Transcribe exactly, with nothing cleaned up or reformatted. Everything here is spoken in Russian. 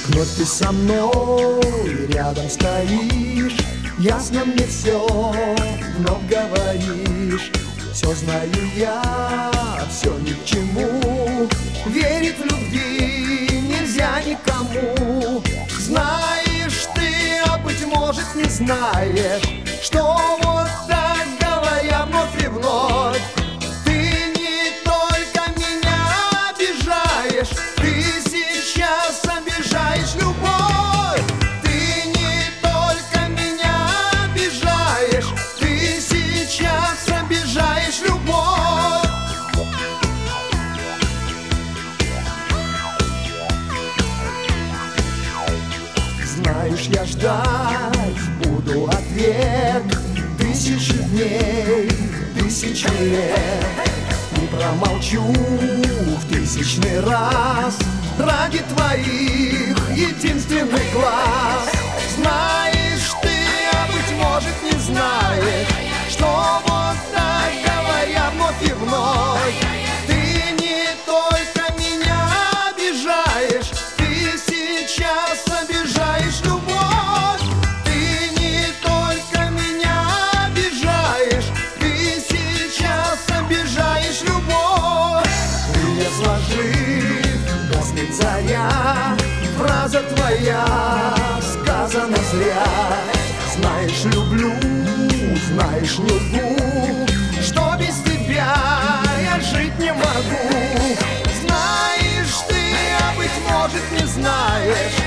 Вновь ты со мной рядом стоишь, ясно мне все вновь говоришь. Все знаю я, все ни к чему, верить в любви нельзя никому. Знаешь ты, а быть может не знаешь, что вот так говоря вновь и вновь, ты не только меня обижаешь, ты сейчас обижаешь любовь. Ты не только меня обижаешь, ты сейчас обижаешь любовь. Знаешь, я ждать буду ответ тысячи дней, тысячи лет. Не промолчу в тысячный раз ради твоих единственных глаз. Знаешь ты, а быть может не знаешь, что вот так говоря вновь и вновь, ты не только меня обижаешь, ты сейчас обижаешь любовь. Ты не только меня обижаешь, ты сейчас обижаешь любовь. Крылья сложив, гаснет заря, фраза твоя сказана зря. Знаешь, люблю, знаешь, не лгу, что без тебя я жить не могу. Знаешь ты, а быть может не знаешь,